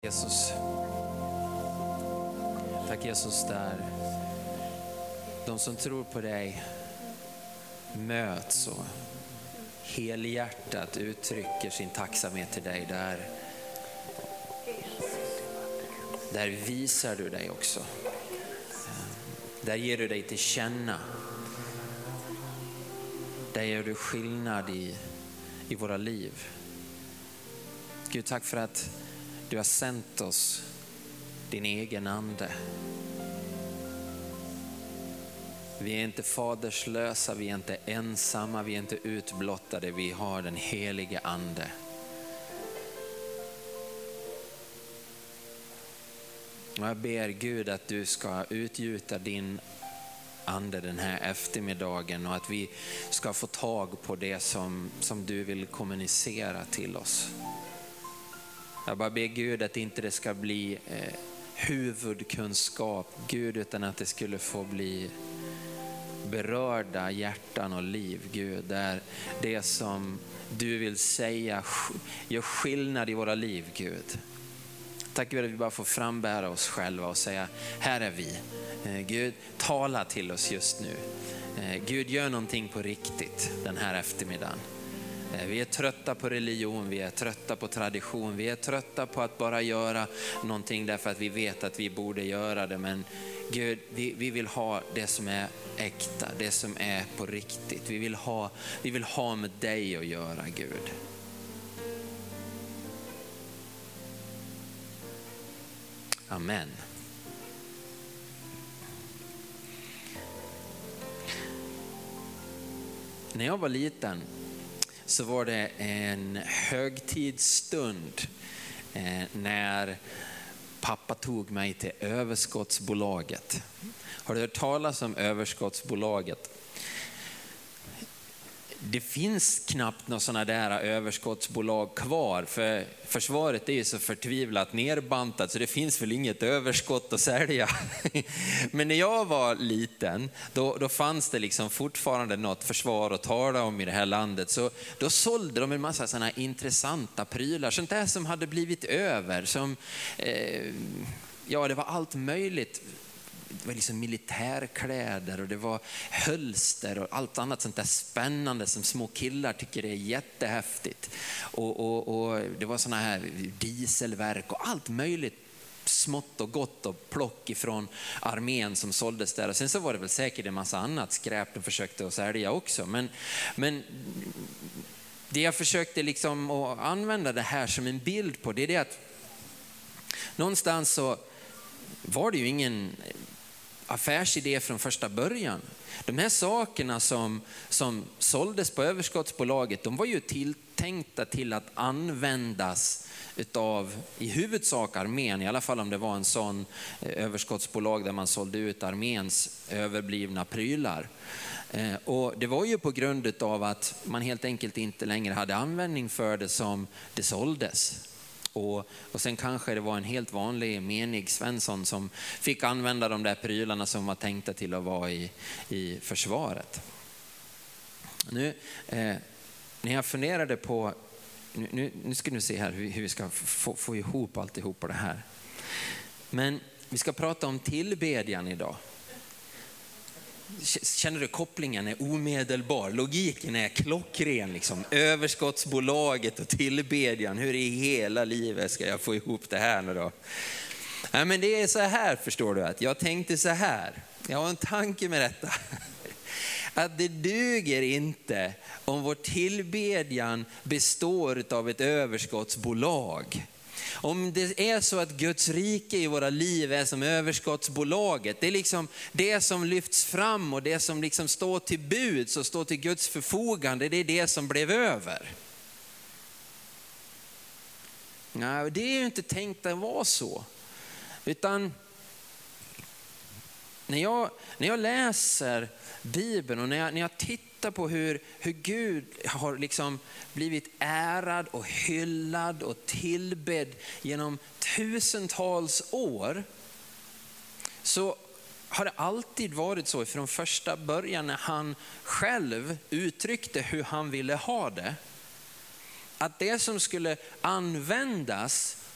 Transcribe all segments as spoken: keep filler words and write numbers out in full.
Jesus. Tack Jesus, där de som tror på dig möts och helhjärtat uttrycker sin tacksamhet till dig. Där, där visar du dig också. Där ger du dig till känna. Där gör du skillnad i, i våra liv. Gud, tack för att du har sänt oss din egen ande. Vi är inte faderslösa, vi är inte ensamma, vi är inte utblottade. Vi har den helige ande. Och jag ber Gud att du ska utgjuta din ande den här eftermiddagen och att vi ska få tag på det som, som du vill kommunicera till oss. Jag bara ber Gud att inte det ska bli eh, huvudkunskap, Gud, utan att det skulle få bli berörda hjärtan och liv, Gud, där det som du vill säga gör skillnad i våra liv, Gud. Tack Gud att vi bara får frambära oss själva och säga, här är vi. Eh, Gud, tala till oss just nu. Eh, Gud, gör någonting på riktigt den här eftermiddagen. Vi är trötta på religion, vi är trötta på tradition, vi är trötta på att bara göra någonting därför att vi vet att vi borde göra det. Men Gud, vi, vi vill ha det som är äkta, det som är på riktigt. Vi vill ha, vi vill ha med dig att göra, Gud. Amen. När jag var liten så var det en högtidsstund eh, när pappa tog mig till överskottsbolaget. Har du hört talas om överskottsbolaget? Det finns knappt några sådana där överskottsbolag kvar, för försvaret är ju så förtvivlat nerbantat så det finns väl inget överskott att sälja. Men när jag var liten, då, då fanns det liksom fortfarande något försvar att tala om i det här landet. Så då sålde de en massa sådana intressanta prylar, sånt där som hade blivit över. Som, eh, ja, det var allt möjligt. Det var liksom militärkläder och det var hölster och allt annat sånt där spännande som små killar tycker är jättehäftigt. Och, och, och det var såna här dieselverk och allt möjligt smått och gott och plock ifrån armén som såldes där. Och sen så var det väl säkert en massa annat skräp de försökte att sälja också. Men, men det jag försökte liksom att använda det här som en bild på, det är det att någonstans så var det ju ingen affärsidé från första början. De här sakerna som, som såldes på överskottsbolaget, de var ju tilltänkta till att användas utav i huvudsak armén, i alla fall om det var en sån överskottsbolag där man sålde ut arméns överblivna prylar. Och det var ju på grund av att man helt enkelt inte längre hade användning för det som det såldes. Och, och sen kanske det var en helt vanlig menig Svensson som fick använda de där prylarna som var tänkta till att vara i, i försvaret. Nu, eh, när jag funderade på, nu, nu, nu ska ni se här hur, hur vi ska få, få ihop alltihop på det här. Men vi ska prata om tillbedjan idag. Känner du kopplingen är omedelbar? Logiken är klockren liksom. Överskottsbolaget och tillbedjan. Hur i hela livet ska jag få ihop det här nu då? Ja, men det är så här, förstår du, att jag tänkte så här. Jag har en tanke med detta. Att det duger inte om vår tillbedjan består av ett överskottsbolag. Om det är så att Guds rike i våra liv är som överskottsbolaget, det är liksom det som lyfts fram och det som liksom står till buds och står till Guds förfogande, det är det som blev över. Nej, det är ju inte tänkt att vara så. Utan när jag, när jag läser Bibeln och när jag, när jag tittar på hur, hur Gud har liksom blivit ärad och hyllad och tillbedd genom tusentals år, så har det alltid varit så från första början när han själv uttryckte hur han ville ha det, att det som skulle användas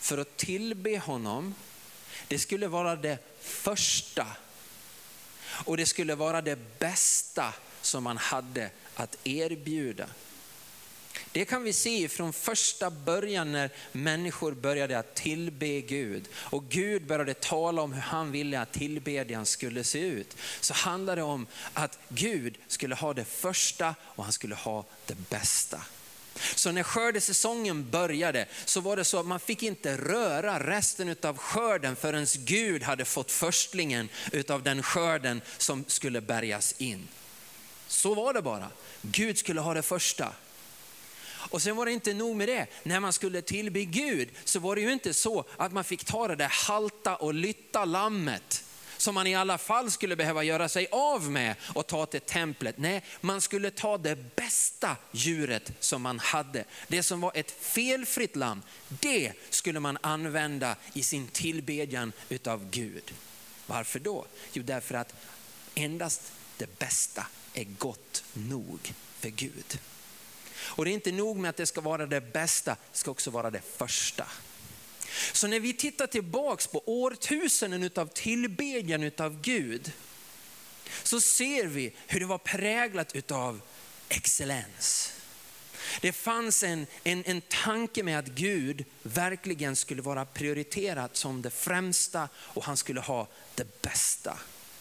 för att tillbe honom, det skulle vara det första. Och det skulle vara det bästa som man hade att erbjuda. Det kan vi se från första början när människor började att tillbe Gud. Och Gud började tala om hur han ville att tillbedjan skulle se ut. Så handlade det om att Gud skulle ha det första och han skulle ha det bästa. Så när skördesäsongen började så var det så att man fick inte röra resten av skörden förrän Gud hade fått förstlingen av den skörden som skulle bärgas in. Så var det bara. Gud skulle ha det första. Och sen var det inte nog med det. När man skulle tillbe Gud så var det ju inte så att man fick ta det där halta och lytta lammet som man i alla fall skulle behöva göra sig av med och ta till templet. Nej, man skulle ta det bästa djuret som man hade. Det som var ett felfritt lamm, det skulle man använda i sin tillbedjan utav Gud. Varför då? Jo, därför att endast det bästa är gott nog för Gud. Och det är inte nog med att det ska vara det bästa, det ska också vara det första. Så när vi tittar tillbaks på årtusenden utav tillbedjan utav Gud, så ser vi hur det var präglat utav excellens. Det fanns en, en, en tanke med att Gud verkligen skulle vara prioriterat som det främsta och han skulle ha det bästa.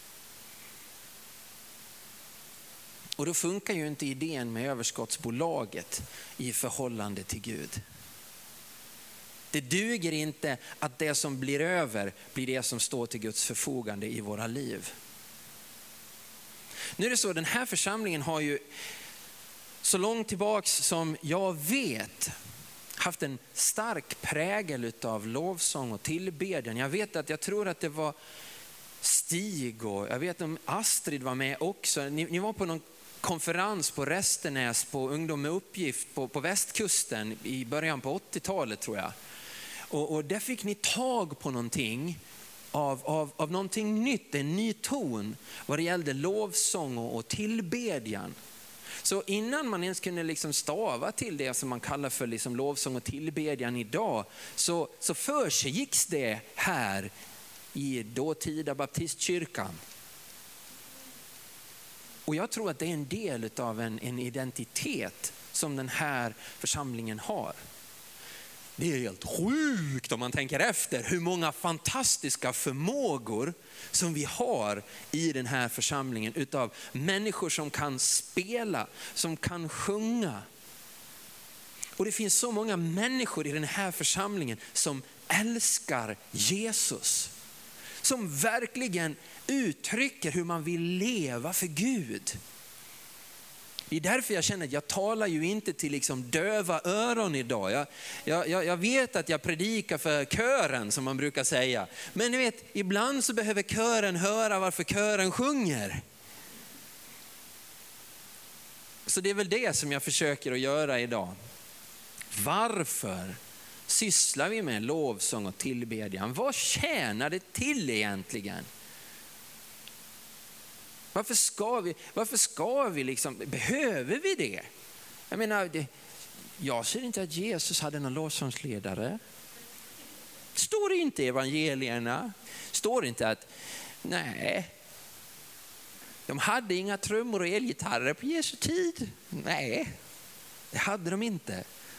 Och då funkar ju inte idén med överskottsbolaget i förhållande till Gud. Det duger inte att det som blir över blir det som står till Guds förfogande i våra liv. Nu är det så, den här församlingen har ju så långt tillbaks som jag vet haft en stark prägel av lovsång och tillbedjan. Jag vet att jag tror att det var Stig och jag vet om Astrid var med också. Ni, ni var på någon konferens på Restenäs på Ungdom med uppgift på, på västkusten i början på åttiotalet tror jag. Och, och där fick ni tag på någonting av, av, av någonting nytt, en ny ton vad det gällde lovsång och, och tillbedjan. Så innan man ens kunde liksom stava till det som man kallar för liksom lovsång och tillbedjan idag, så, så försigicks det här i dåtida baptistkyrkan. Och jag tror att det är en del av en, en identitet som den här församlingen har. Det är helt sjukt om man tänker efter hur många fantastiska förmågor som vi har i den här församlingen utav människor som kan spela, som kan sjunga. Och det finns så många människor i den här församlingen som älskar Jesus. Som verkligen uttrycker hur man vill leva för Gud. Det är därför jag känner att jag talar ju inte till liksom döva öron idag. Jag, jag, jag vet att jag predikar för kören som man brukar säga. Men ni vet, ibland så behöver kören höra varför kören sjunger. Så det är väl det som jag försöker att göra idag. Varför sysslar vi med lovsång och tillbedjan? Vad tjänar det till egentligen? Varför ska vi, varför ska vi liksom, behöver vi det? Jag menar, det, jag ser inte att Jesus hade någon lovsångsledare. Står det inte i evangelierna? Står det inte att, nej, de hade inga trummor och elgitarrer på Jesu tid? Nej, det hade de inte.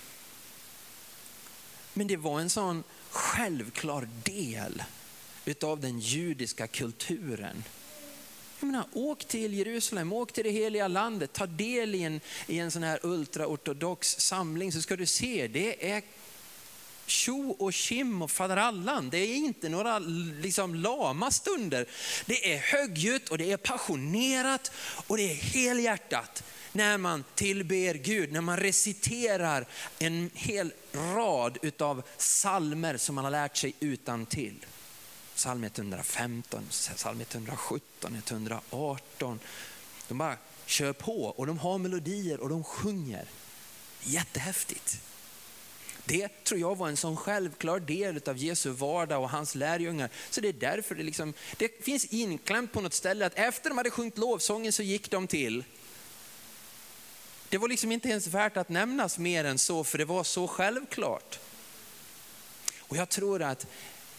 Men det var en sån självklar del utav den judiska kulturen. Jag menar, åk till Jerusalem, åk till det heliga landet, ta del i en, i en sån här ultraortodox samling så ska du se, det är tjo och kim och faderallan. Det är inte några liksom lama stunder. Det är högljutt och det är passionerat och det är helhjärtat. När man tillber Gud, när man reciterar en hel rad utav psalmer som man har lärt sig utan till. Psalm etthundrafemton, psalm etthundrasjutton, etthundraarton. De bara kör på och de har melodier och de sjunger. Jättehäftigt. Det tror jag var en sån självklar del av Jesu vardag och hans lärjungar. Så det är därför det liksom, det finns inklämt på något ställe att efter de hade sjungit lovsången så gick de till. Det var liksom inte ens värt att nämnas mer än så, för det var så självklart. Och jag tror att,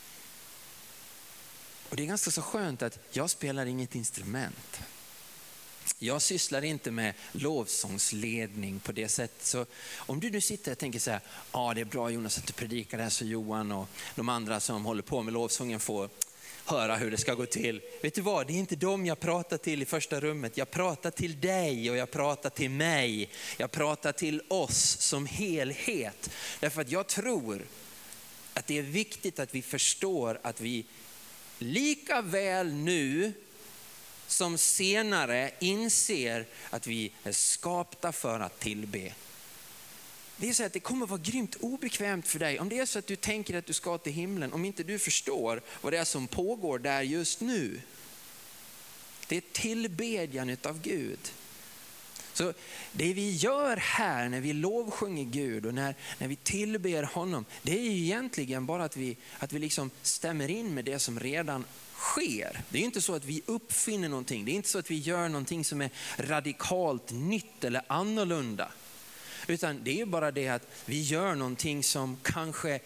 och det är ganska så skönt att jag spelar inget instrument. Jag sysslar inte med lovsångsledning på det sättet. Så om du nu sitter och tänker så här, ja det är bra Jonas att du predikar det här så Johan och de andra som håller på med lovsången får höra hur det ska gå till. Vet du vad, det är inte dem jag pratar till i första rummet. Jag pratar till dig och jag pratar till mig. Jag pratar till oss som helhet. Därför att jag tror att det är viktigt att vi förstår att vi lika väl nu som senare inser att vi är skapta för att tillbe. Det är så att det kommer vara grymt obekvämt för dig. Om det är så att du tänker att du ska till himlen, om inte du förstår vad det är som pågår där just nu. Det är tillbedjan av Gud. Så det vi gör här när vi lovsjunger Gud och när, när vi tillber honom, det är ju egentligen bara att vi, att vi liksom stämmer in med det som redan sker. Det är inte så att vi uppfinner någonting. Det är inte så att vi gör någonting som är radikalt nytt eller annorlunda. Utan det är bara det att vi gör någonting som kanske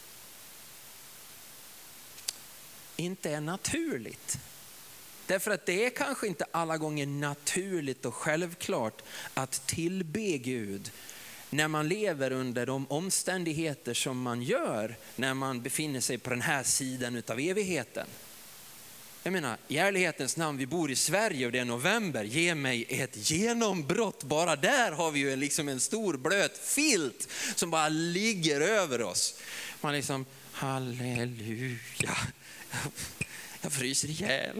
inte är naturligt. Därför att det är kanske inte alla gånger naturligt och självklart att tillbe Gud när man lever under de omständigheter som man gör när man befinner sig på den här sidan av evigheten. Jag menar, i ärlighetens namn, vi bor i Sverige och det är november. Ge mig ett genombrott. Bara där har vi ju liksom en stor blöt filt som bara ligger över oss. Man liksom, halleluja. Jag fryser ihjäl.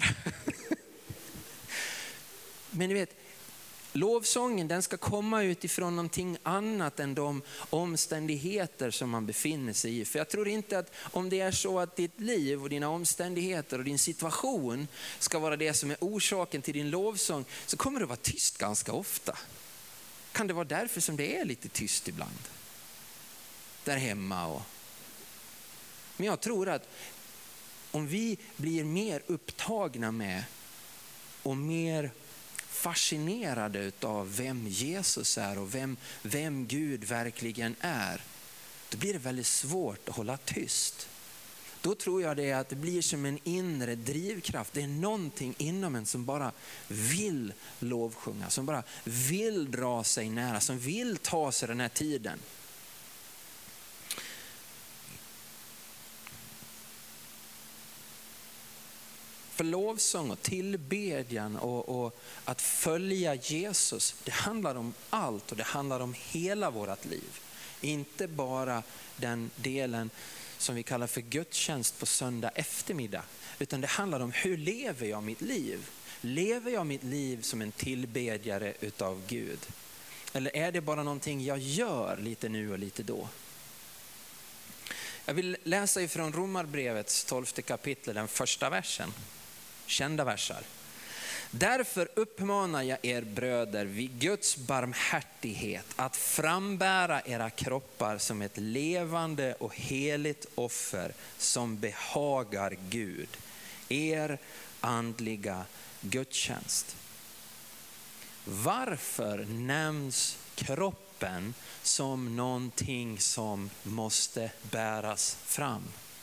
Men ni vet, lovsången den ska komma utifrån någonting annat än de omständigheter som man befinner sig i. För jag tror inte att om det är så att ditt liv och dina omständigheter och din situation ska vara det som är orsaken till din lovsång, så kommer det vara tyst ganska ofta. Kan det vara därför som det är lite tyst ibland? Där hemma och... Men jag tror att om vi blir mer upptagna med och mer fascinerade av vem Jesus är och vem, vem Gud verkligen är, då blir det väldigt svårt att hålla tyst. Då tror jag det är att det blir som en inre drivkraft. Det är någonting inom en som bara vill lovsjunga, som bara vill dra sig nära, som vill ta sig den här tiden. För lovsång och tillbedjan och, och att följa Jesus, det handlar om allt och det handlar om hela vårt liv. Inte bara den delen som vi kallar för gudstjänst på söndag eftermiddag, utan det handlar om hur lever jag mitt liv? Lever jag mitt liv som en tillbedjare utav Gud? Eller är det bara någonting jag gör lite nu och lite då? Jag vill läsa ifrån Romarbrevets tolfte kapitel, den första versen. Kända versar. Därför uppmanar jag er bröder vid Guds barmhärtighet att frambära era kroppar som ett levande och heligt offer som behagar Gud. Er andliga gudstjänst. Varför nämns kroppen som någonting som måste bäras fram?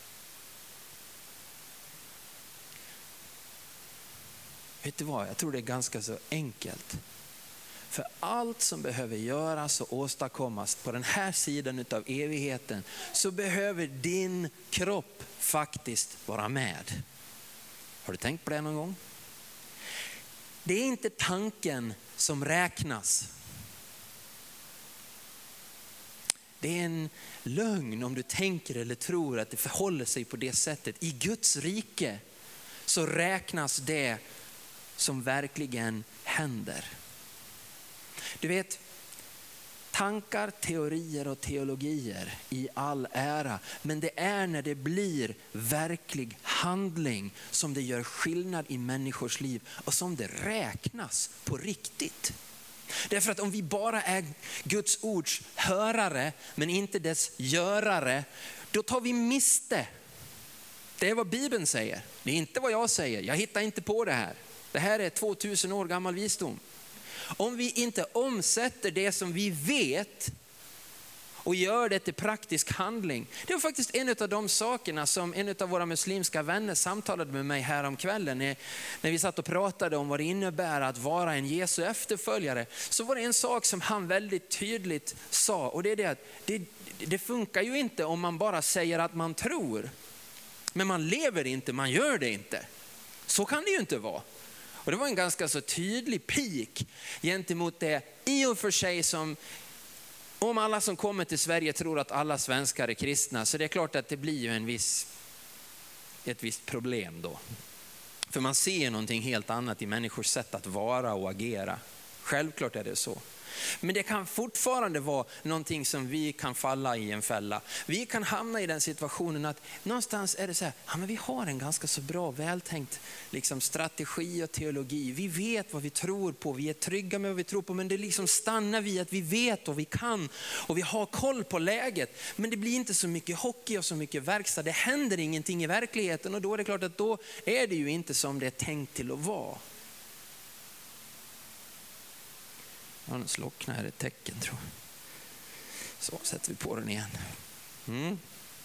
Vet du vad, jag tror det är ganska så enkelt. För allt som behöver göras och åstadkommas på den här sidan av evigheten, så behöver din kropp faktiskt vara med. Har du tänkt på det någon gång? Det är inte tanken som räknas. Det är en lögn om du tänker eller tror att det förhåller sig på det sättet. I Guds rike så räknas det som verkligen händer. Du vet, tankar, teorier och teologier i all ära, men det är när det blir verklig handling som det gör skillnad i människors liv och som det räknas på riktigt. Därför att om vi bara är Guds ords hörare men inte dess görare, då tar vi miste. Det är vad Bibeln säger. Det är inte vad jag säger. Jag hittar inte på det här. Det här är tvåtusen år gammal visdom. Om vi inte omsätter det som vi vet och gör det till praktisk handling. Det var faktiskt en av de sakerna som en av våra muslimska vänner samtalade med mig här om kvällen. När, när vi satt och pratade om vad det innebär att vara en Jesu efterföljare, så var det en sak som han väldigt tydligt sa. Och det är det att det, det funkar ju inte om man bara säger att man tror. Men man lever inte, man gör det inte. Så kan det ju inte vara. Och det var en ganska så tydlig pik gentemot det i och för sig som, om alla som kommer till Sverige tror att alla svenskar är kristna, så det är klart att det blir ju en viss, ett visst problem då. För man ser någonting helt annat i människors sätt att vara och agera. Självklart är det så. Men det kan fortfarande vara någonting som vi kan falla i en fälla. Vi kan hamna i den situationen att någonstans är det så här, ja, men vi har en ganska så bra vältänkt liksom, strategi och teologi. Vi vet vad vi tror på, vi är trygga med vad vi tror på, men det liksom stannar vi att vi vet och vi kan och vi har koll på läget. Men det blir inte så mycket hockey och så mycket verkstad. Det händer ingenting i verkligheten, och då är det klart att då är det ju inte som det är tänkt till att vara. Ja, den slocknar här, ett tecken tror jag. Så sätter vi på den igen. Mm.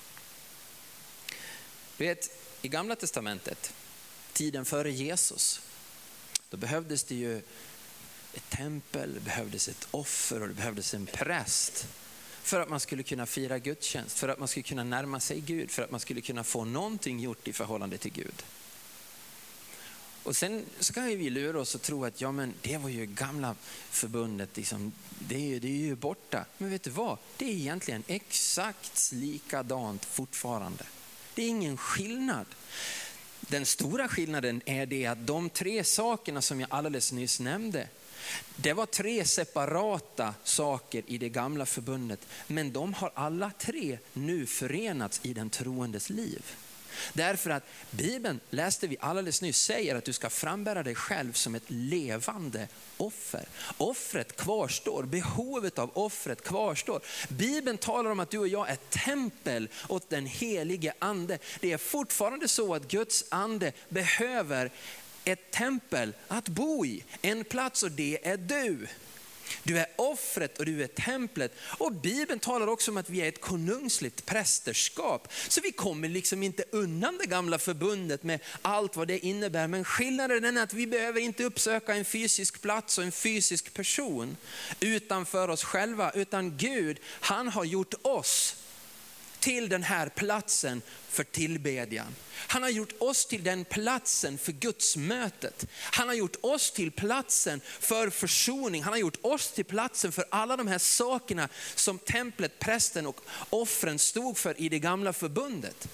Du vet, i Gamla testamentet, tiden före Jesus, då behövdes det ju ett tempel, det behövdes ett offer och det behövdes en präst för att man skulle kunna fira gudstjänst, för att man skulle kunna närma sig Gud, för att man skulle kunna få någonting gjort i förhållande till Gud. Och sen så kan vi lura oss och tro att ja, men det var ju gamla förbundet, liksom, det, är ju, det är ju borta. Men vet du vad? Det är egentligen exakt likadant fortfarande. Det är ingen skillnad. Den stora skillnaden är det att de tre sakerna som jag alldeles nyss nämnde, det var tre separata saker i det gamla förbundet. Men de har alla tre nu förenats i den troendes liv. Därför att Bibeln, läste vi alldeles nyss, säger att du ska frambära dig själv som ett levande offer. Offret kvarstår, behovet av offret kvarstår. Bibeln talar om att du och jag är tempel åt den helige ande. Det är fortfarande så att Guds ande behöver ett tempel att bo i, en plats, och det är du. Du är offret och du är templet. Och Bibeln talar också om att vi är ett konungsligt prästerskap. Så vi kommer liksom inte undan det gamla förbundet med allt vad det innebär. Men skillnaden är att vi behöver inte uppsöka en fysisk plats och en fysisk person utanför oss själva. Utan Gud, han har gjort oss till den här platsen för tillbedjan. Han har gjort oss till den platsen för Guds mötet. Han har gjort oss till platsen för försoning. Han har gjort oss till platsen för alla de här sakerna som templet, prästen och offren stod för i det gamla förbundet.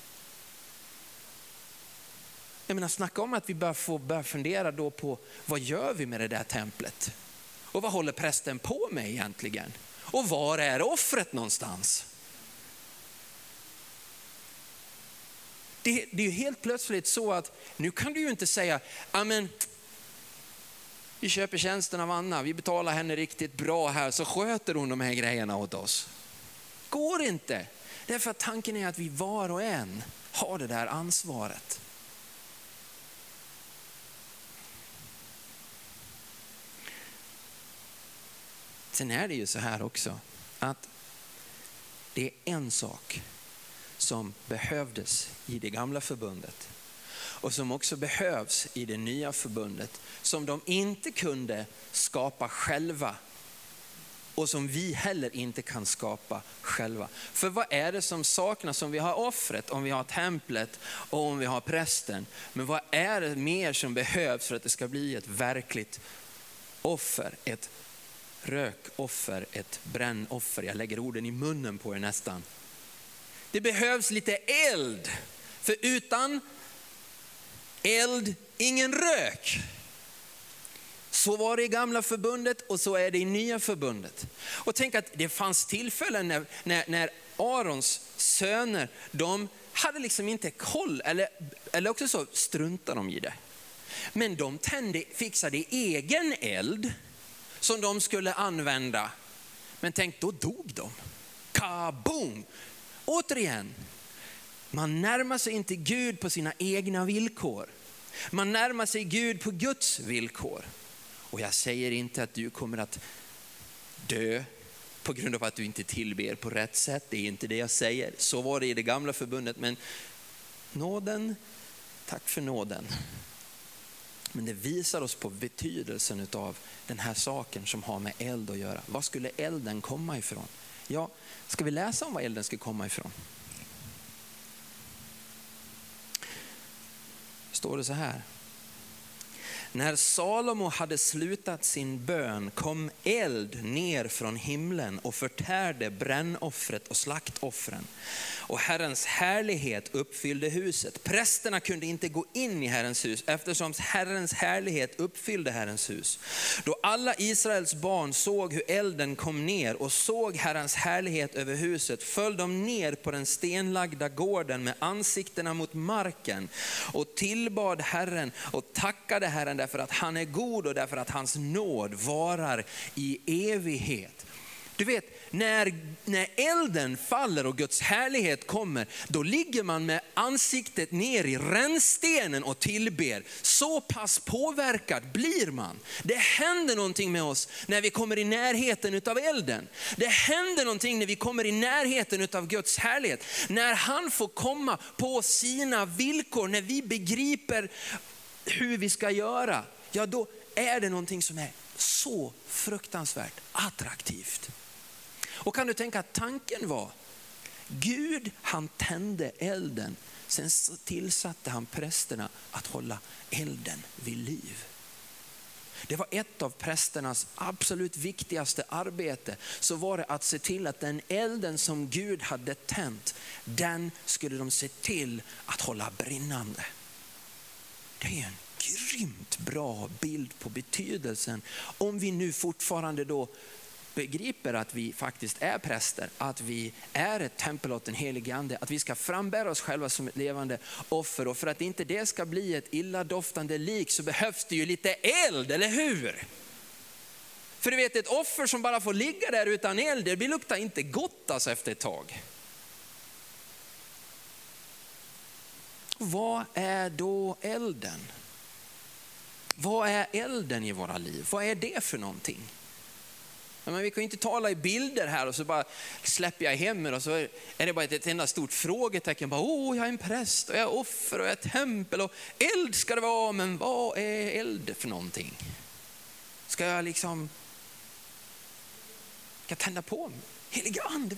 Jag menar, snacka om att vi bör få börja fundera då på vad gör vi med det där templet? Och vad håller prästen på med egentligen? Och var är offret någonstans? Det, det är ju helt plötsligt så att nu kan du ju inte säga, amen, vi köper tjänsten av Anna, vi betalar henne riktigt bra här, så sköter hon de här grejerna åt oss. Går inte. Därför att tanken är att vi var och en har det där ansvaret. Sen är det ju så här också att det är en sak som behövdes i det gamla förbundet och som också behövs i det nya förbundet, som de inte kunde skapa själva och som vi heller inte kan skapa själva. För vad är det som saknas om vi har offret, om vi har templet och om vi har prästen? Men vad är det mer som behövs för att det ska bli ett verkligt offer, ett rökoffer, ett brännoffer? Jag lägger orden i munnen på er nästan. Det behövs lite eld, för utan eld ingen rök. Så var det i gamla förbundet och så är det i nya förbundet. Och tänk att det fanns tillfällen när, när, när Arons söner, de hade liksom inte koll, eller, eller också så struntade de i det. Men de tände, fixade egen eld som de skulle använda. Men tänk, då dog de. Kaboom! Återigen, man närmar sig inte Gud på sina egna villkor. Man närmar sig Gud på Guds villkor. Och jag säger inte att du kommer att dö på grund av att du inte tillber på rätt sätt. Det är inte det jag säger. Så var det i det gamla förbundet. Men nåden, tack för nåden. Men det visar oss på betydelsen av den här saken som har med eld att göra. Var skulle elden komma ifrån? Ja, ska vi läsa om var elden ska komma ifrån? Står det så här. När Salomo hade slutat sin bön kom eld ner från himlen och förtärde brännoffret och slaktoffren. Och Herrens härlighet uppfyllde huset. Prästerna kunde inte gå in i Herrens hus eftersom Herrens härlighet uppfyllde Herrens hus. Då alla Israels barn såg hur elden kom ner och såg Herrens härlighet över huset föll de ner på den stenlagda gården med ansiktena mot marken och tillbad Herren och tackade Herren därför att han är god och därför att hans nåd varar i evighet. Du vet, när, när elden faller och Guds härlighet kommer, då ligger man med ansiktet ner i rännstenen och tillber. Så pass påverkad blir man. Det händer någonting med oss när vi kommer i närheten av elden. Det händer någonting när vi kommer i närheten av Guds härlighet. När han får komma på sina villkor, när vi begriper hur vi ska göra, ja då är det någonting som är så fruktansvärt attraktivt. Och kan du tänka att tanken var, Gud han tände elden, sen tillsatte han prästerna att hålla elden vid liv. Det var ett av prästernas absolut viktigaste arbete, så var det att se till att den elden som Gud hade tänt, den skulle de se till att hålla brinnande. Det är en grymt bra bild på betydelsen. Om vi nu fortfarande då begriper att vi faktiskt är präster, att vi är ett tempel åt den helige ande, att vi ska frambära oss själva som ett levande offer, och för att inte det ska bli ett illadoftande lik så behövs det ju lite eld, eller hur? För du vet, ett offer som bara får ligga där utan eld, det luktar inte gott alltså efter ett tag. Vad är då elden? Vad är elden i våra liv? Vad är det för någonting? Men vi kan ju inte tala i bilder här och så bara släpper jag hem och så är det bara ett enda stort frågetecken. Bara, oh, jag är en präst och jag är offer och jag är tempel och eld ska det vara, men vad är eld för någonting? Ska jag liksom ska jag tända på mig? Helige ande.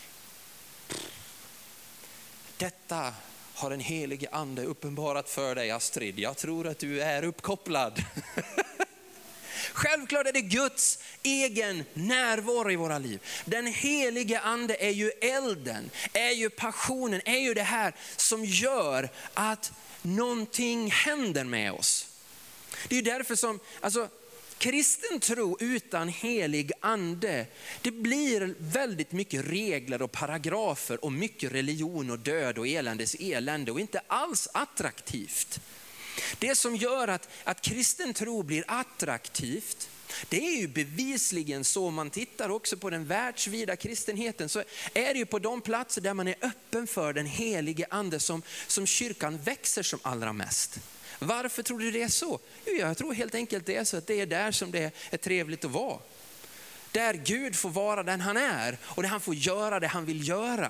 Detta har den helige ande uppenbarat för dig, Astrid. Jag tror att du är uppkopplad. Självklart är det Guds egen närvaro i våra liv. Den helige ande är ju elden, är ju passionen, är ju det här som gör att någonting händer med oss. Det är ju därför som, alltså, kristen tro utan helig ande, det blir väldigt mycket regler och paragrafer och mycket religion och död och eländes elände och inte alls attraktivt. Det som gör att, att kristen tro blir attraktivt, det är ju bevisligen så. Man tittar också på den världsvida kristenheten, så är det ju på de platser där man är öppen för den helige ande som, som kyrkan växer som allra mest. Varför tror du det är så? Jo, jag tror helt enkelt det är så att det är där som det är trevligt att vara. Där Gud får vara den han är och där han får göra det han vill göra.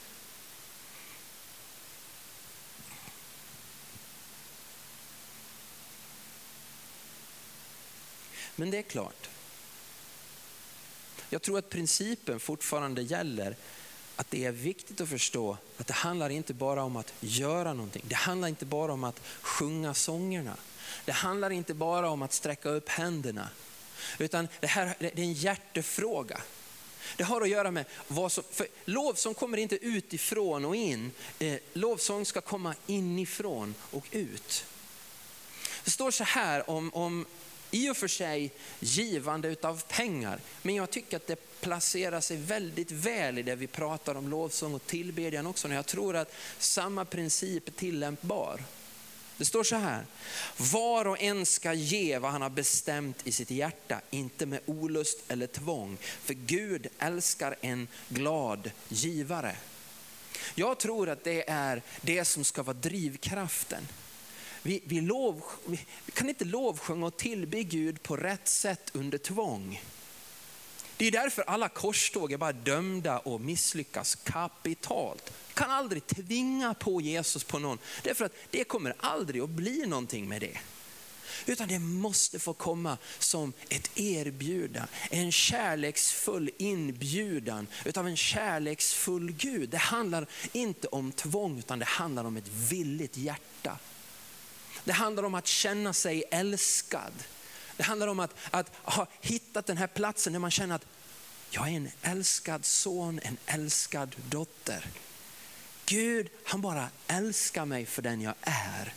Men det är klart. Jag tror att principen fortfarande gäller, att det är viktigt att förstå att det handlar inte bara om att göra någonting. Det handlar inte bara om att sjunga sångerna. Det handlar inte bara om att sträcka upp händerna. Utan det här det är en hjärtefråga. Det har att göra med vad som, för lovsång kommer inte utifrån och in. Eh, lovsång ska komma inifrån och ut. Det står så här om, om i och för sig givande utav pengar. Men jag tycker att det placerar sig väldigt väl i det vi pratar om lovsång och tillbedjan också. När jag tror att samma princip är tillämpbar. Det står så här: var och en ska ge vad han har bestämt i sitt hjärta, inte med olust eller tvång. För Gud älskar en glad givare. Jag tror att det är det som ska vara drivkraften. Vi, vi, lov, vi kan inte lovsjunga och tillbe Gud på rätt sätt under tvång. Det är därför alla korståg är bara dömda att misslyckas kapitalt. Kan aldrig tvinga på Jesus på någon. Därför att det kommer aldrig att bli någonting med det. Utan det måste få komma som ett erbjudan. En kärleksfull inbjudan utav en kärleksfull Gud. Det handlar inte om tvång utan det handlar om ett villigt hjärta. Det handlar om att känna sig älskad. Det handlar om att, att ha hittat den här platsen där man känner att jag är en älskad son, en älskad dotter. Gud, han bara älskar mig för den jag är.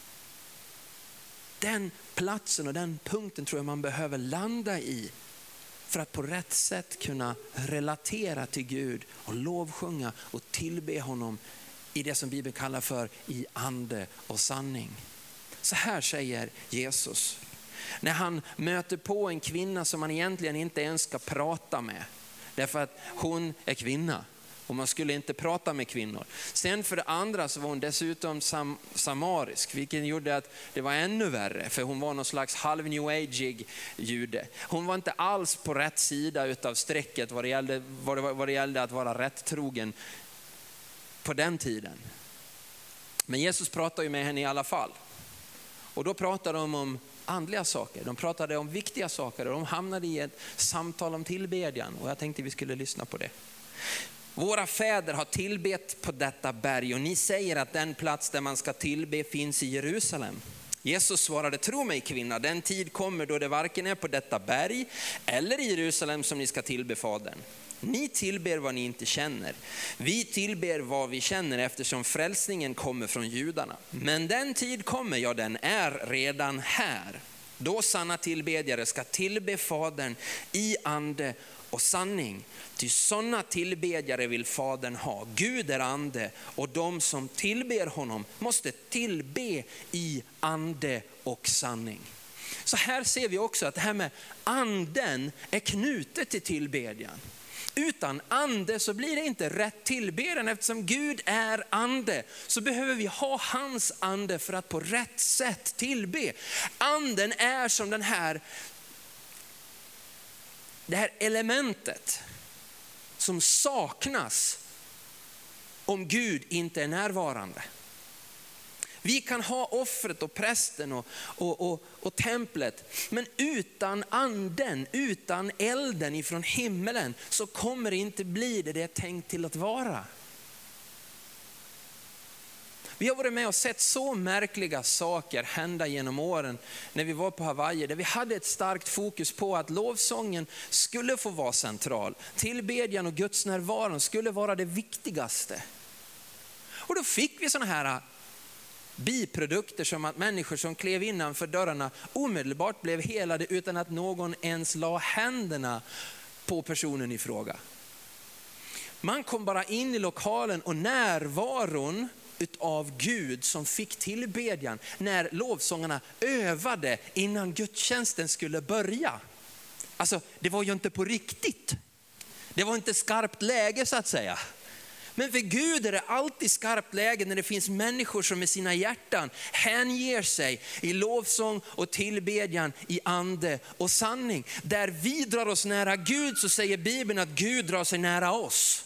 Den platsen och den punkten tror jag man behöver landa i för att på rätt sätt kunna relatera till Gud och lovsjunga och tillbe honom i det som Bibeln kallar för i ande och sanning. Så här säger Jesus. När han möter på en kvinna som man egentligen inte ens ska prata med. Därför att hon är kvinna. Och man skulle inte prata med kvinnor. Sen för det andra så var hon dessutom sam- samarisk. Vilket gjorde att det var ännu värre. För hon var någon slags halv new age-ig jude. Hon var inte alls på rätt sida utav strecket vad det gällde, vad det, vad det gällde att vara rätt trogen på den tiden. Men Jesus pratade ju med henne i alla fall. Och då pratade de om andliga saker. De pratade om viktiga saker. Och de hamnade i ett samtal om tillbedjan. Och jag tänkte vi skulle lyssna på det. Våra fäder har tillbett på detta berg och ni säger att den plats där man ska tillbe finns i Jerusalem. Jesus svarade, tro mig kvinna, den tid kommer då det varken är på detta berg eller i Jerusalem som ni ska tillbe Fadern. Ni tillber vad ni inte känner. Vi tillber vad vi känner eftersom frälsningen kommer från judarna. Men den tid kommer, ja den är redan här. Då sanna tillbedjare ska tillbe Fadern i ande och sanning. Ty sådana tillbedjare vill Fadern ha. Gud är ande och de som tillber honom måste tillbe i ande och sanning. Så här ser vi också att det här med anden är knutet till tillbedjan. Utan ande så blir det inte rätt tillbedjan. Eftersom Gud är ande så behöver vi ha hans ande för att på rätt sätt tillbe. Anden är som den här, det här elementet som saknas om Gud inte är närvarande. Vi kan ha offret och prästen och, och, och, och templet. Men utan anden, utan elden ifrån himmelen så kommer det inte bli det det är tänkt till att vara. Vi har varit med och sett så märkliga saker hända genom åren när vi var på Hawaii. Där vi hade ett starkt fokus på att lovsången skulle få vara central. Tillbedjan och Guds närvaron skulle vara det viktigaste. Och då fick vi såna här biprodukter som att människor som klev innanför dörrarna omedelbart blev helade utan att någon ens la händerna på personen i fråga. Man kom bara in i lokalen och närvaron utav Gud som fick tillbedjan när lovsångarna övade innan gudstjänsten skulle börja. Alltså det var ju inte på riktigt. Det var inte skarpt läge så att säga. Men för Gud är det alltid skarpt läge när det finns människor som med sina hjärtan hänger sig i lovsång och tillbedjan i ande och sanning. Där vi drar oss nära Gud så säger Bibeln att Gud drar sig nära oss.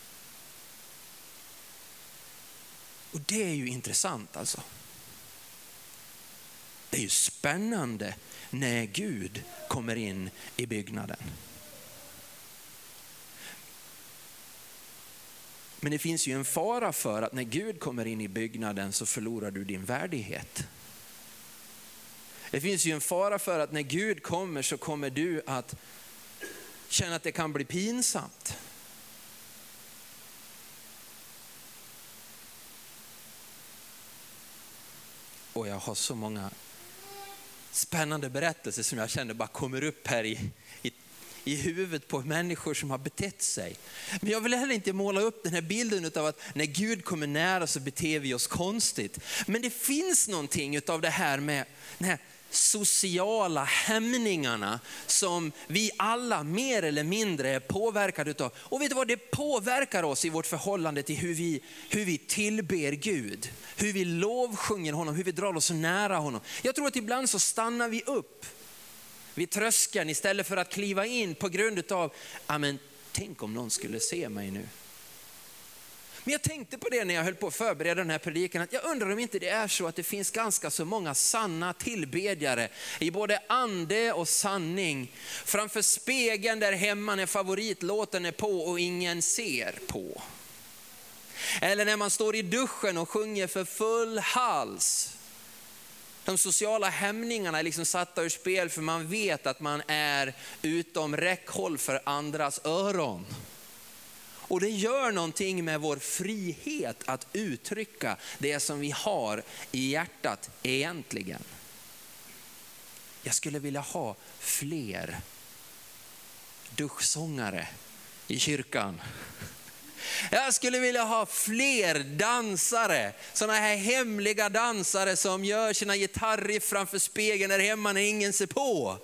Och det är ju intressant alltså. Det är ju spännande när Gud kommer in i byggnaden. Men det finns ju en fara för att när Gud kommer in i byggnaden så förlorar du din värdighet. Det finns ju en fara för att när Gud kommer så kommer du att känna att det kan bli pinsamt. Och jag har så många spännande berättelser som jag känner bara kommer upp här i, i, i huvudet på människor som har betett sig. Men jag vill heller inte måla upp den här bilden av att när Gud kommer nära så beter vi oss konstigt. Men det finns någonting av det här med den här sociala hämningarna som vi alla mer eller mindre är påverkade utav. Och vet du vad, det påverkar oss i vårt förhållande till hur vi, hur vi tillber Gud. Hur vi lovsjunger honom, hur vi drar oss nära honom. Jag tror att ibland så stannar vi upp vid tröskeln istället för att kliva in på grund av, ja men tänk om någon skulle se mig nu. Men jag tänkte på det när jag höll på att förbereda den här predikan, att jag undrar om inte det är så att det finns ganska så många sanna tillbedjare i både ande och sanning framför spegeln där hemma när favoritlåten är på och ingen ser på. Eller när man står i duschen och sjunger för full hals. De sociala hämningarna är liksom satta ur spel för man vet att man är utom räckhåll för andras öron. Och det gör någonting med vår frihet att uttrycka det som vi har i hjärtat egentligen. Jag skulle vilja ha fler duschsångare i kyrkan. Jag skulle vilja ha fler dansare, sådana här hemliga dansare som gör sina gitarriff framför spegeln där hemma när ingen ser på.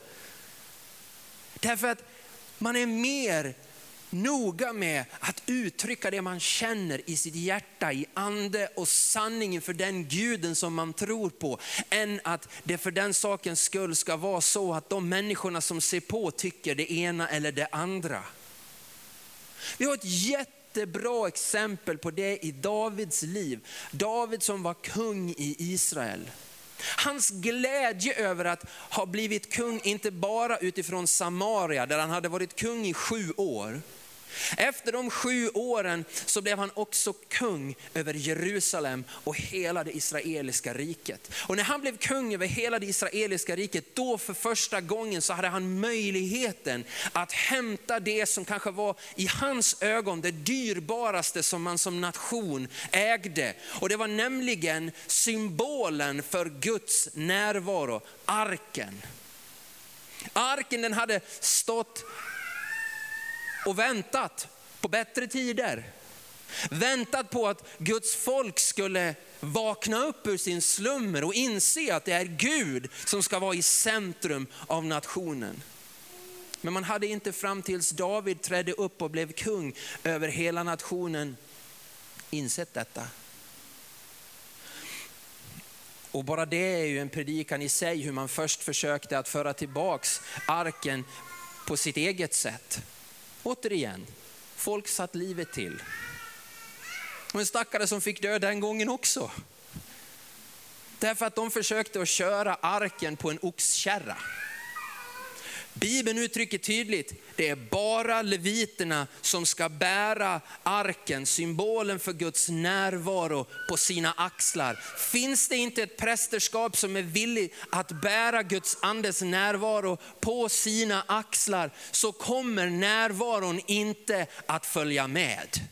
Därför att man är mer noga med att uttrycka det man känner i sitt hjärta, i ande och sanningen för den guden som man tror på, än att det för den sakens skull ska vara så att de människorna som ser på tycker det ena eller det andra. Vi har ett jättebra exempel på det i Davids liv. David som var kung i Israel. Hans glädje över att ha blivit kung, inte bara utifrån Samaria där han hade varit kung i sju år. Efter de sju åren så blev han också kung över Jerusalem och hela det israeliska riket. Och när han blev kung över hela det israeliska riket, då för första gången så hade han möjligheten att hämta det som kanske var i hans ögon det dyrbaraste som man som nation ägde. Och det var nämligen symbolen för Guds närvaro, arken. Arken, den hade stått och väntat på bättre tider. Väntat på att Guds folk skulle vakna upp ur sin slummer och inse att det är Gud som ska vara i centrum av nationen. Men man hade inte fram tills David trädde upp och blev kung över hela nationen insett detta. Och bara det är ju en predikan i sig, hur man först försökte att föra tillbaks arken på sitt eget sätt. Återigen, folk satt livet till. Och en stackare som fick dö den gången också. Därför att de försökte att köra arken på en oxkärra. Bibeln uttrycker tydligt, det är bara leviterna som ska bära arken, symbolen för Guds närvaro, på sina axlar. Finns det inte ett prästerskap som är villig att bära Guds andes närvaro på sina axlar, så kommer närvaron inte att följa med.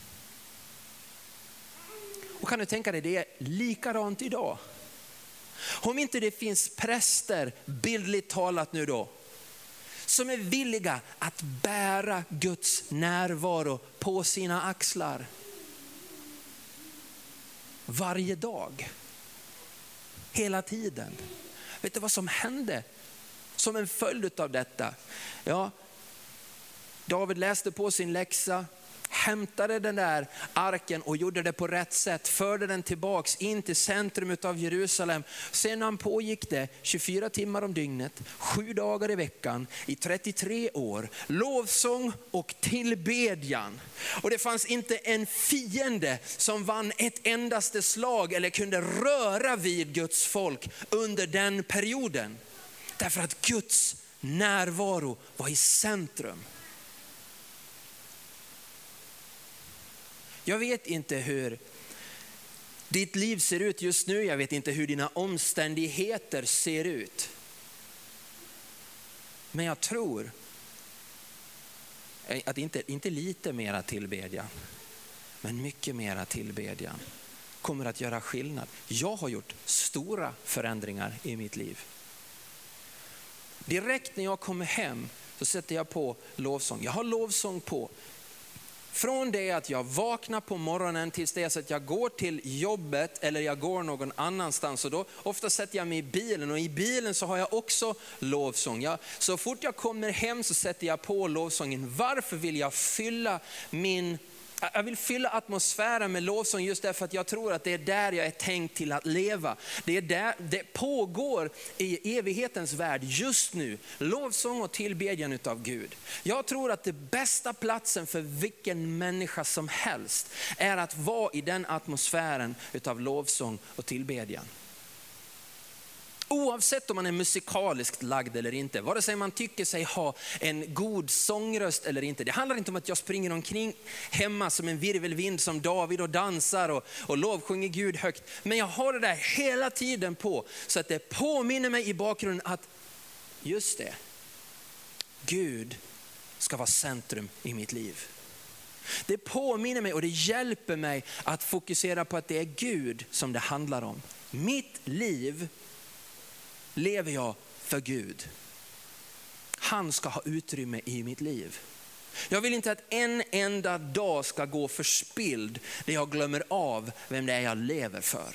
Och kan du tänka dig, det är likadant idag. Om inte det finns präster, bildligt talat nu då, som är villiga att bära Guds närvaro på sina axlar varje dag, hela tiden. Vet du vad som hände som en följd av detta? Ja, David läste på sin läxa, hämtade den där arken och gjorde det på rätt sätt. Förde den tillbaks in till centrum av Jerusalem. Sedan pågick det tjugofyra timmar om dygnet, sju dagar i veckan, i trettiotre år. Lovsång och tillbedjan. Och det fanns inte en fiende som vann ett endaste slag eller kunde röra vid Guds folk under den perioden. Därför att Guds närvaro var i centrum. Jag vet inte hur ditt liv ser ut just nu. Jag vet inte hur dina omständigheter ser ut. Men jag tror att inte, inte lite mera tillbedjan, men mycket mera tillbedjan kommer att göra skillnad. Jag har gjort stora förändringar i mitt liv. Direkt när jag kommer hem så sätter jag på lovsång. Jag har lovsång på. Från det att jag vaknar på morgonen tills det att jag går till jobbet eller jag går någon annanstans. Och då ofta sätter jag mig i bilen, och i bilen så har jag också lovsång. Jag, så fort jag kommer hem så sätter jag på lovsången. Varför vill jag fylla min Jag vill fylla atmosfären med lovsång just därför att jag tror att det är där jag är tänkt till att leva. Det är där det pågår i evighetens värld just nu. Lovsång och tillbedjan utav Gud. Jag tror att det bästa platsen för vilken människa som helst är att vara i den atmosfären utav lovsång och tillbedjan. Oavsett om man är musikaliskt lagd eller inte, vare sig man tycker sig ha en god sångröst eller inte. Det handlar inte om att jag springer omkring hemma som en virvelvind som David och dansar och, och lovsjunger Gud högt. Men jag har det där hela tiden på så att det påminner mig i bakgrunden att just det, Gud ska vara centrum i mitt liv. Det påminner mig och det hjälper mig att fokusera på att det är Gud som det handlar om. Mitt liv lever jag för Gud. Han ska ha utrymme i mitt liv. Jag vill inte att en enda dag ska gå förspilld där jag glömmer av vem det är jag lever för.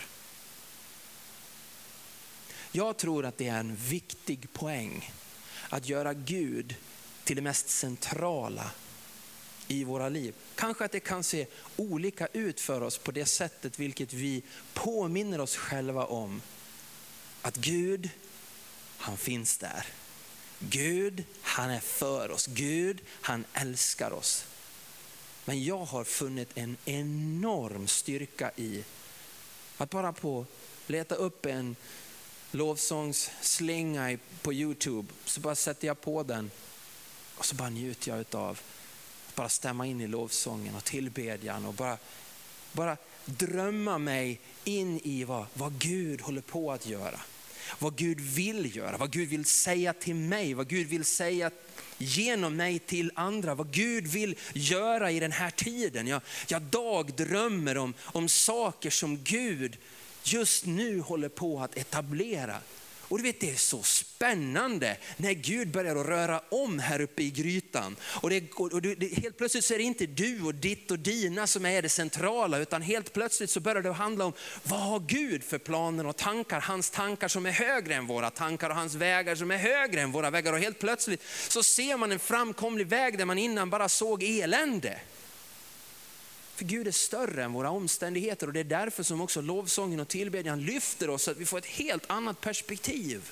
Jag tror att det är en viktig poäng att göra Gud till det mest centrala i våra liv. Kanske att det kan se olika ut för oss på det sättet vilket vi påminner oss själva om att Gud, han finns där. Gud, han är för oss. Gud, han älskar oss. Men jag har funnit en enorm styrka i att bara på leta upp en lovsångsslinga på YouTube, så bara sätter jag på den och så bara njuter jag utav att bara stämma in i lovsången och tillbedjan och bara, bara drömma mig in i vad, vad Gud håller på att göra. Vad Gud vill göra, vad Gud vill säga till mig, vad Gud vill säga genom mig till andra, vad Gud vill göra i den här tiden. Jag, jag dagdrömmer om, om saker som Gud just nu håller på att etablera. Och du vet, det är så spännande när Gud börjar att röra om här uppe i grytan. Och, det, och det, helt plötsligt så är det inte du och ditt och dina som är det centrala, utan helt plötsligt så börjar det handla om vad har Gud för planer och tankar. Hans tankar som är högre än våra tankar och hans vägar som är högre än våra vägar. Och helt plötsligt så ser man en framkomlig väg där man innan bara såg elände. För Gud är större än våra omständigheter och det är därför som också lovsången och tillbedjan lyfter oss så att vi får ett helt annat perspektiv.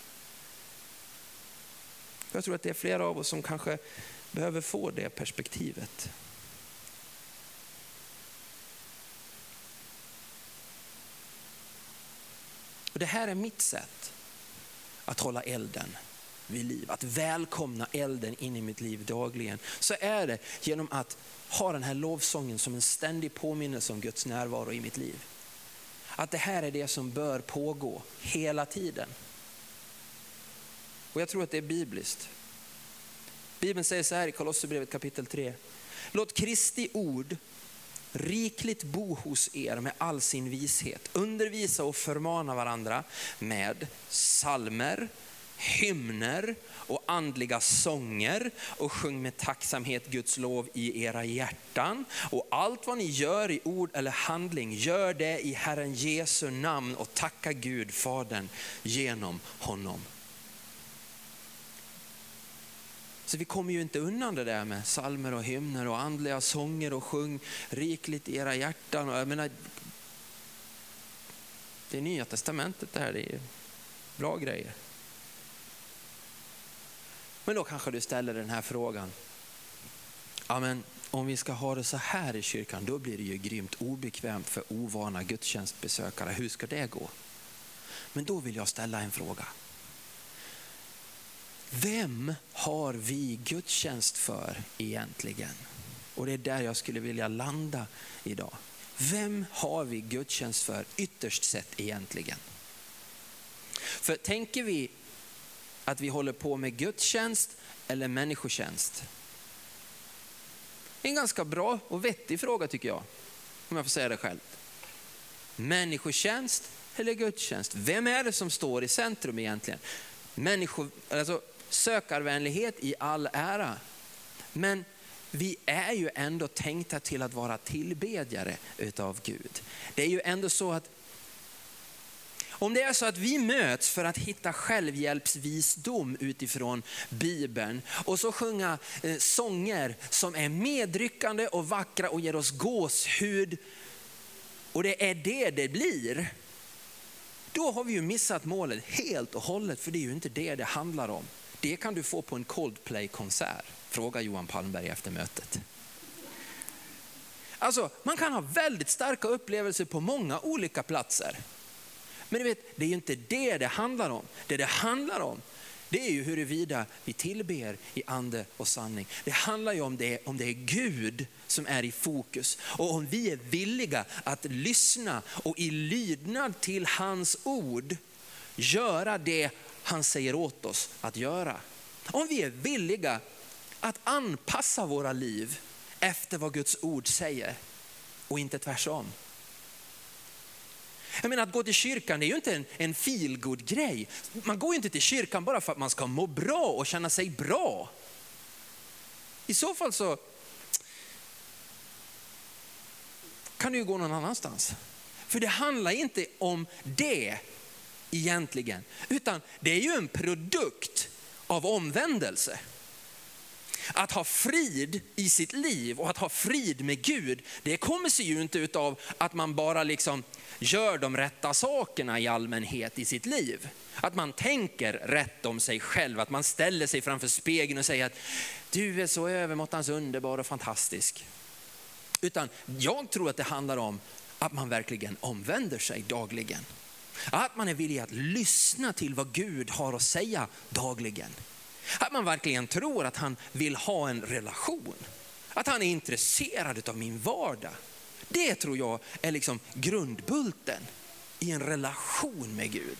Jag tror att det är flera av oss som kanske behöver få det perspektivet. Och det här är mitt sätt att hålla elden vid liv, att välkomna elden in i mitt liv dagligen. Så är det genom att ha den här lovsången som en ständig påminnelse om Guds närvaro i mitt liv. Att det här är det som bör pågå hela tiden. Och jag tror att det är bibliskt. Bibeln säger så här i Kolosserbrevet kapitel tre. Låt Kristi ord rikligt bo hos er med all sin vishet. Undervisa och förmana varandra med psalmer, hymner och andliga sånger och sjung med tacksamhet Guds lov i era hjärtan. Och allt vad ni gör i ord eller handling, gör det i Herren Jesu namn och tacka Gud Fadern genom honom. Så vi kommer ju inte undan det där med psalmer och hymner och andliga sånger och sjung rikligt i era hjärtan. Och jag menar, det är Nya testamentet det här, det är bra grejer. Men då kanske du ställer den här frågan. Ja, men om vi ska ha det så här i kyrkan, då blir det ju grymt obekvämt för ovana gudstjänstbesökare. Hur ska det gå? Men då vill jag ställa en fråga. Vem har vi gudstjänst för egentligen? Och det är där jag skulle vilja landa idag. Vem har vi gudstjänst för ytterst sett egentligen? För tänker vi att vi håller på med gudstjänst eller människotjänst? Det är en ganska bra och vettig fråga tycker jag, om jag får säga det själv. Människotjänst eller gudstjänst? Vem är det som står i centrum egentligen? Människor, alltså sökarvänlighet i all ära. Men vi är ju ändå tänkta till att vara tillbedjare utav Gud. Det är ju ändå så att Om det är så att vi möts för att hitta självhjälpsvisdom utifrån Bibeln och så sjunga eh, sånger som är medryckande och vackra och ger oss gåshud, och det är det det blir, då har vi ju missat målet helt och hållet, för det är ju inte det det handlar om. Det kan du få på en Coldplay-konsert. Fråga Johan Palmberg efter mötet. Alltså, man kan ha väldigt starka upplevelser på många olika platser. Men du vet, det är ju inte det det handlar om. Det det handlar om, det är ju huruvida vi tillber i ande och sanning. Det handlar ju om det, om det är Gud som är i fokus. Och om vi är villiga att lyssna och i lydnad till hans ord göra det han säger åt oss att göra. Om vi är villiga att anpassa våra liv efter vad Guds ord säger och inte tvärtom. Jag menar, att gå till kyrkan, det är ju inte en, en feel-good grej. Man går ju inte till kyrkan bara för att man ska må bra och känna sig bra. I så fall så kan du ju gå någon annanstans. För det handlar inte om det egentligen, utan det är ju en produkt av omvändelse. Att ha frid i sitt liv och att ha frid med Gud, det kommer sig ju inte utav att man bara liksom gör de rätta sakerna i allmänhet i sitt liv. Att man tänker rätt om sig själv, att man ställer sig framför spegeln och säger att du är så övermåttans underbar och fantastisk. Utan jag tror att det handlar om att man verkligen omvänder sig dagligen. Att man är villig att lyssna till vad Gud har att säga dagligen. Att man verkligen tror att han vill ha en relation. Att han är intresserad av min vardag. Det tror jag är liksom grundbulten i en relation med Gud.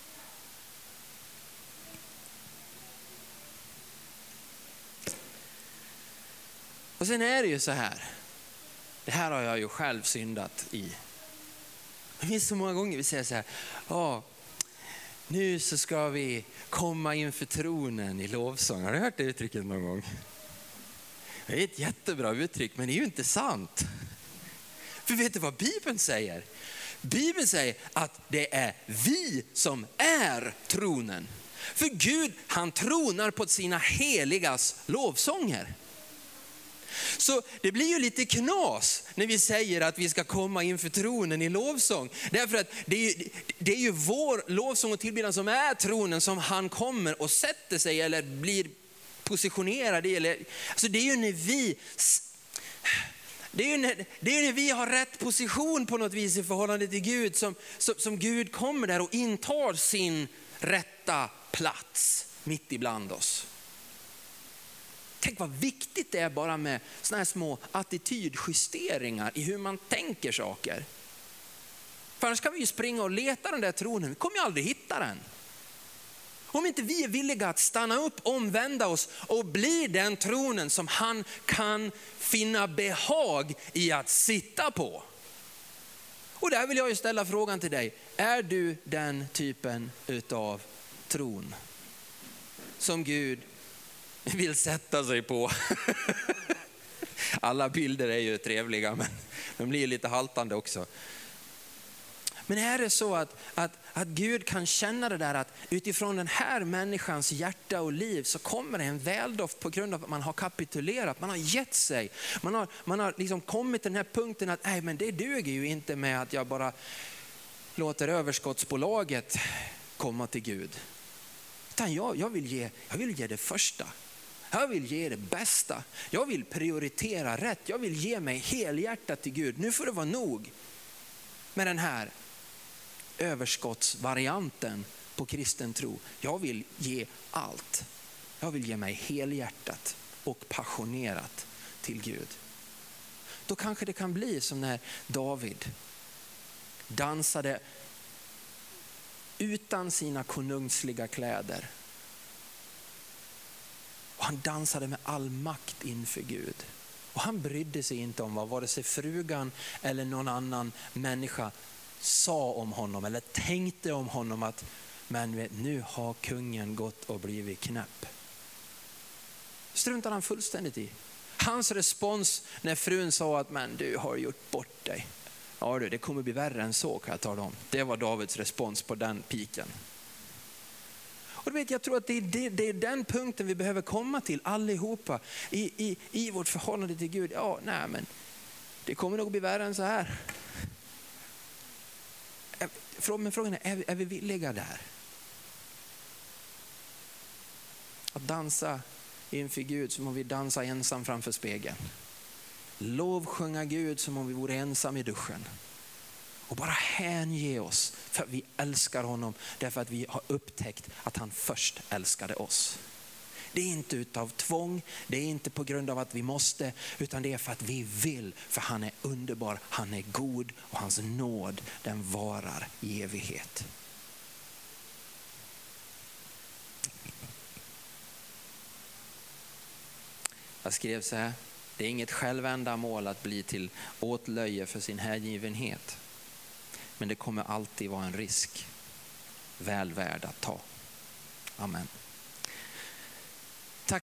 Och sen är det ju så här. Det här har jag ju själv syndat i. Det finns så många gånger vi säger så här. Ja, nu så ska vi komma inför tronen i lovsång. Har du hört det uttrycket någon gång? Det är ett jättebra uttryck, men det är ju inte sant. För vet du vad Bibeln säger? Bibeln säger att det är vi som är tronen. För Gud, han tronar på sina heligas lovsånger. Så det blir ju lite knas när vi säger att vi ska komma inför tronen i lovsång. Därför att det är, ju, det är ju vår lovsång och tillbedjan som är tronen som han kommer och sätter sig eller blir positionerad i. Eller, alltså det är ju när vi... Det är, ju när, det är ju när vi har rätt position på något vis i förhållande till Gud som, som, som Gud kommer där och intar sin rätta plats mitt ibland oss. Tänk vad viktigt det är bara med såna här små attitydjusteringar i hur man tänker saker. För annars kan vi ju springa och leta den där tronen. Vi kommer ju aldrig hitta den. Om inte vi är villiga att stanna upp, omvända oss och bli den tronen som han kan finna behag i att sitta på. Och där vill jag ju ställa frågan till dig. Är du den typen utav tron som Gud vill sätta sig på? Alla bilder är ju trevliga, men de blir lite haltande också. Men är det så att, att, att Gud kan känna det där att utifrån den här människans hjärta och liv så kommer det en väldoft på grund av att man har kapitulerat, man har gett sig. Man har, man har liksom kommit till den här punkten att nej, men det duger ju inte med att jag bara låter överskottsbolaget komma till Gud. Utan jag, jag, vill ge, jag vill ge det första. Jag vill ge det bästa. Jag vill prioritera rätt. Jag vill ge mig helhjärtat till Gud. Nu får det vara nog med den här överskottsvarianten på kristen tro. Jag vill ge allt. Jag vill ge mig helhjärtat och passionerat till Gud. Då kanske det kan bli som när David dansade utan sina konungsliga kläder. Och han dansade med all makt inför Gud. Och han brydde sig inte om vad vare sig frugan eller någon annan människa sa om honom eller tänkte om honom att men nu har kungen gått och blivit knäpp. Struntade han fullständigt i. Hans respons när frun sa att men du har gjort bort dig. Ja du, det kommer bli värre än så, kan jag tala om. Det var Davids respons på den piken. Och du vet, jag tror att det är, det, det är den punkten vi behöver komma till allihopa i, i, i vårt förhållande till Gud. Ja, nej men det kommer nog bli värre än så här. Men frågan är, är, är vi villiga där? Att dansa inför Gud som om vi dansar ensam framför spegeln. Lovsjunga Gud som om vi vore ensam i duschen. Och bara hänge oss för att vi älskar honom. Därför att vi har upptäckt att han först älskade oss. Det är inte utav tvång, det är inte på grund av att vi måste, utan det är för att vi vill. För han är underbar, han är god och hans nåd, den varar i evighet. Jag skrev så här: det är inget självändamål att bli till åtlöje för sin hängivenhet. Men det kommer alltid vara en risk väl värd att ta. Amen.